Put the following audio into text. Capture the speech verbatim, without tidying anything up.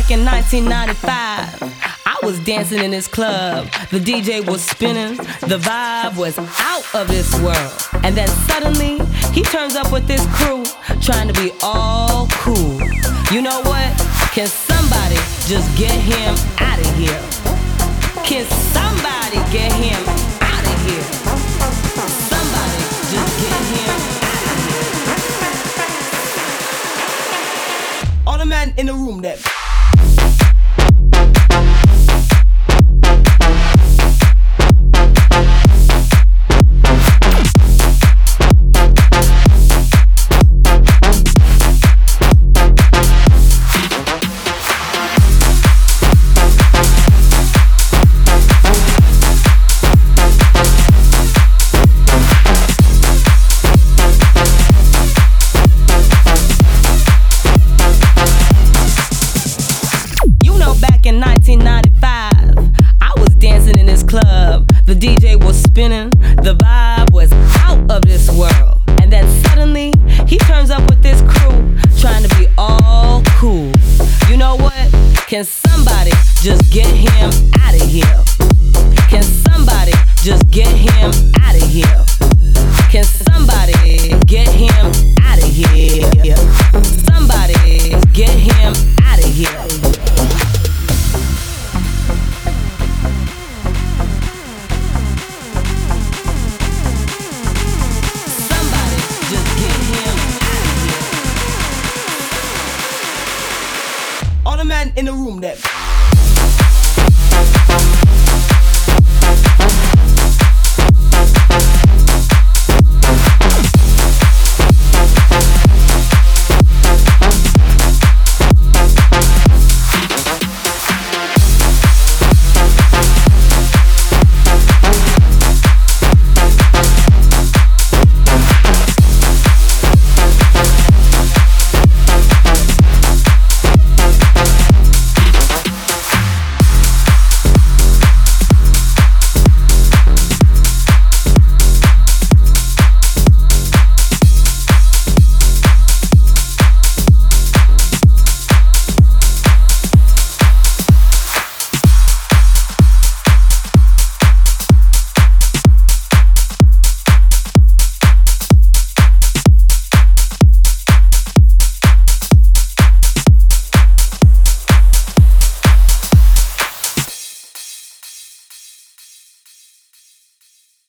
back in nineteen ninety-five, I was dancing in this club. The D J was spinning, the vibe was out of this world. And then suddenly, he turns up with this crew, trying to be all cool. You know what? Can somebody just get him out of here? Can somebody get him out of here? Somebody just get him out of here. All the men in the room then. The D J was spinning, the vibe was out of this world. And then suddenly, he turns up with this crew, trying to be all cool. You know what? Can somebody just get him out of here? Can somebody just get him out of here? Can somebody get him out of here? Somebody get him out of here. All the men in the room then.